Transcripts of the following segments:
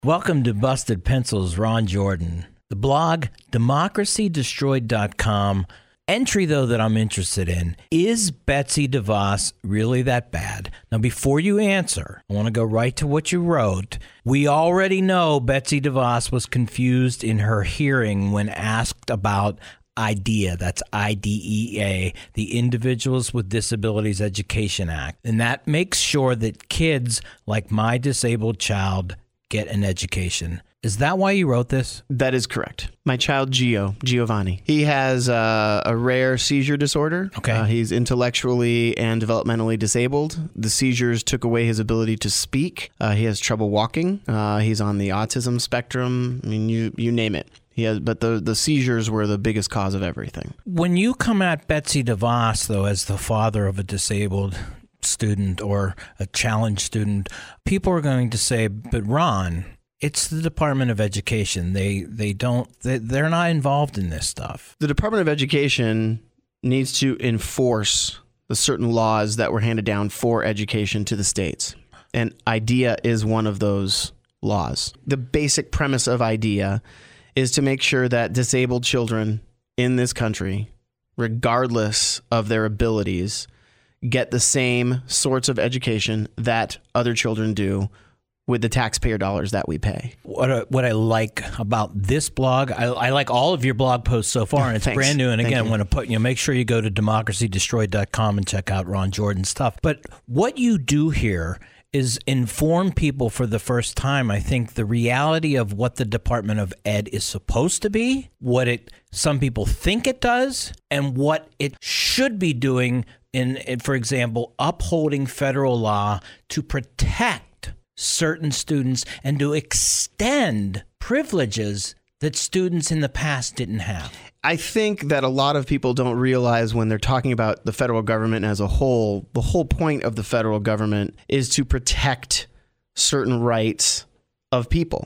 Welcome to Busted Pencils, Ron Jordan. The blog, democracydestroyed.com. Entry, though, that I'm interested in, is Betsy DeVos really that bad? Now, before you answer, I want to go right to what you wrote. We already know Betsy DeVos was confused in her hearing when asked about IDEA, that's IDEA, the Individuals with Disabilities Education Act. And that makes sure that kids like my disabled child get an education. Is that why you wrote this? That is correct. My child, Giovanni, he has a rare seizure disorder. Okay. He's intellectually and developmentally disabled. The seizures took away his ability to speak. He has trouble walking. He's on the autism spectrum. I mean, you name it. He has, but the seizures were the biggest cause of everything. When you come at Betsy DeVos, though, as the father of a disabled student or a challenged student, people are going to say, but Ron, it's the Department of Education. They're not involved in this stuff. The Department of Education needs to enforce the certain laws that were handed down for education to the states. And IDEA is one of those laws. The basic premise of IDEA is to make sure that disabled children in this country, regardless of their abilities, get the same sorts of education that other children do with the taxpayer dollars that we pay. What I like about this blog, I like all of your blog posts so far, and it's brand new. And again, I want to make sure you go to democracydestroyed.com and check out Ron Jordan's stuff. But what you do here is inform people for the first time, I think, the reality of what the Department of Ed is supposed to be, what some people think it does, and what it should be doing in, for example, upholding federal law to protect certain students and to extend privileges that students in the past didn't have. I think that a lot of people don't realize when they're talking about the federal government as a whole, the whole point of the federal government is to protect certain rights of people,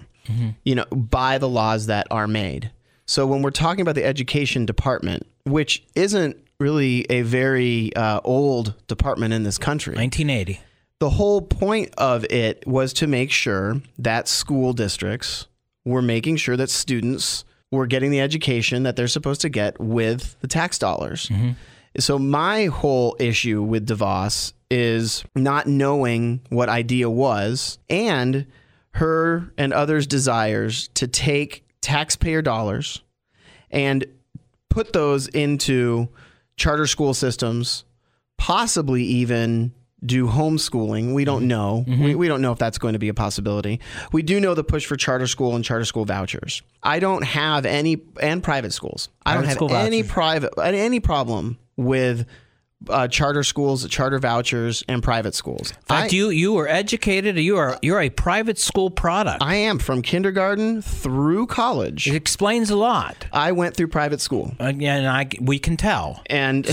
by the laws that are made. So when we're talking about the education department, which isn't really a very old department in this country. 1980. The whole point of it was to make sure that school districts were making sure that students were getting the education that they're supposed to get with the tax dollars. Mm-hmm. So my whole issue with DeVos is not knowing what IDEA was and her and others' desires to take taxpayer dollars and put those into charter school systems, possibly even do homeschooling. We don't know. Mm-hmm. We don't know if that's going to be a possibility. We do know the push for charter school and charter school vouchers. I don't have any, and private schools. I don't have any problem with charter schools, charter vouchers, and private schools. In fact, you were educated. You're a private school product. I am, from kindergarten through college. It explains a lot. I went through private school, we can tell. And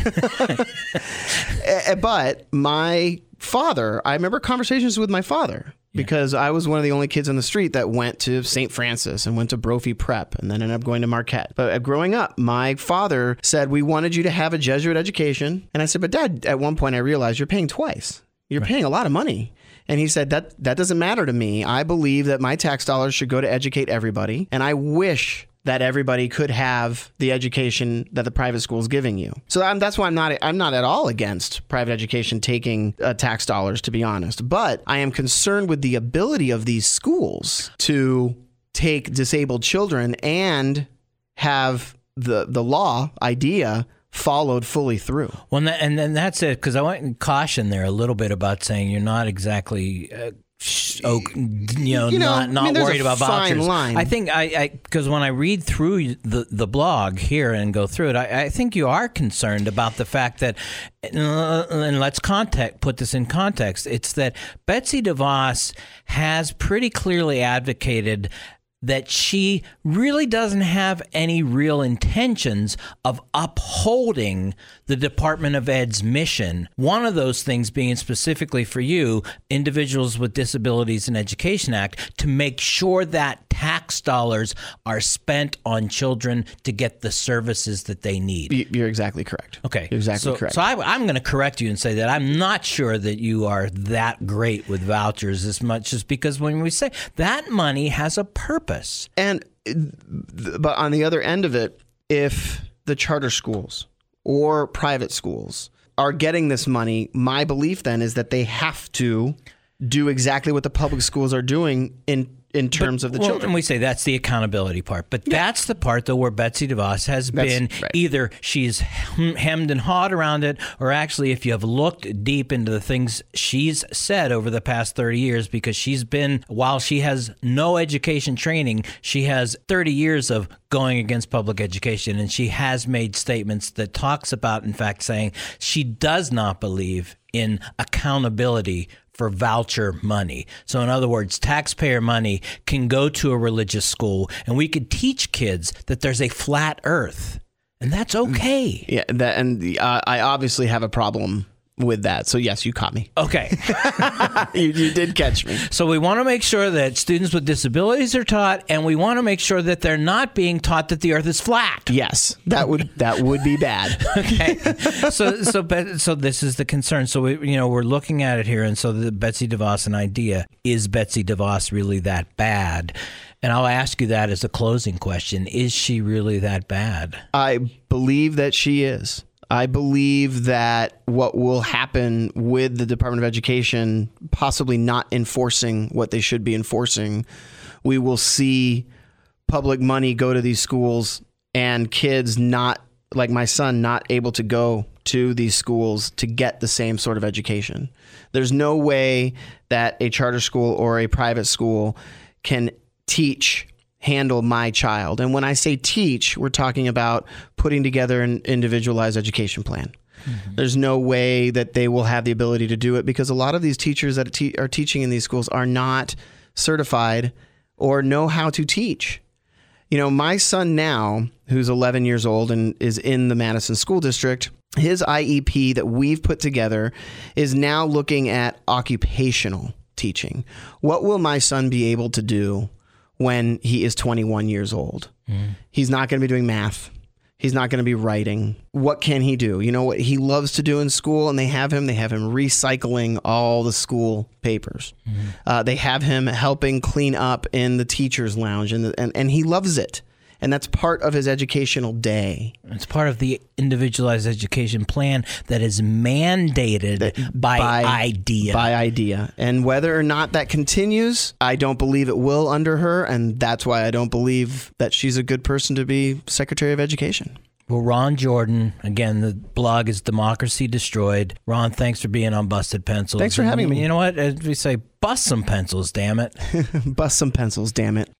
but my father, I remember conversations with my father. Because I was one of the only kids on the street that went to St. Francis and went to Brophy Prep and then ended up going to Marquette. But growing up, my father said, we wanted you to have a Jesuit education. And I said, but Dad, at one point I realized you're paying twice. You're paying a lot of money. And he said, that doesn't matter to me. I believe that my tax dollars should go to educate everybody. And I wish that everybody could have the education that the private school is giving you. So that's why I'm not at all against private education taking tax dollars, to be honest. But I am concerned with the ability of these schools to take disabled children and have the law, IDEA, followed fully through. Well, and then that's it, because I want to caution there a little bit about saying you're not exactly not worried about vouchers. Line. I think because when I read through the blog here and go through it, I think you are concerned about the fact that, and let's put this in context, it's that Betsy DeVos has pretty clearly advocated that she really doesn't have any real intentions of upholding the Department of Ed's mission. One of those things being specifically for you, Individuals with Disabilities in Education Act, to make sure that tax dollars are spent on children to get the services that they need. You're exactly correct. Okay. You're exactly correct. So I'm going to correct you and say that I'm not sure that you are that great with vouchers as much as because when we say that money has a purpose. But on the other end of it, if the charter schools or private schools are getting this money, my belief then is that they have to do exactly what the public schools are doing in terms of the children. And we say that's the accountability part. But that's the part, though, where Betsy DeVos has been either she's hemmed and hawed around it, or actually, if you have looked deep into the things she's said over the past 30 years, because she's been, while she has no education training, she has 30 years of going against public education. And she has made statements that talks about, in fact, saying she does not believe in accountability for voucher money. So in other words, taxpayer money can go to a religious school and we could teach kids that there's a flat earth and that's okay. Yeah, I obviously have a problem with that. So yes, you caught me. Okay. You did catch me. So we want to make sure that students with disabilities are taught, and we want to make sure that they're not being taught that the earth is flat. Yes, that would be bad. Okay. So this is the concern. So we're looking at it here, and so the Betsy DeVos an idea. Is Betsy DeVos really that bad? And I'll ask you that as a closing question. Is she really that bad? I believe that she is. I believe that what will happen with the Department of Education possibly not enforcing what they should be enforcing, we will see public money go to these schools and kids not, like my son, not able to go to these schools to get the same sort of education. There's no way that a charter school or a private school can handle my child. And when I say teach, we're talking about putting together an individualized education plan. Mm-hmm. There's no way that they will have the ability to do it because a lot of these teachers that are teaching in these schools are not certified or know how to teach. My son now, who's 11 years old and is in the Madison School District, his IEP that we've put together is now looking at occupational teaching. What will my son be able to do when he is 21 years old? He's not going to be doing math. He's not going to be writing. What can he do? You know what he loves to do in school, and they have him recycling all the school papers. They have him helping clean up in the teacher's lounge, and he loves it. And that's part of his educational day. It's part of the individualized education plan that is mandated by IDEA. By IDEA. And whether or not that continues, I don't believe it will under her. And that's why I don't believe that she's a good person to be Secretary of Education. Well, Ron Jordan, again, the blog is Democracy Destroyed. Ron, thanks for being on Busted Pencils. Thanks for having me. You know what? As we say, bust some pencils, damn it. Bust some pencils, damn it.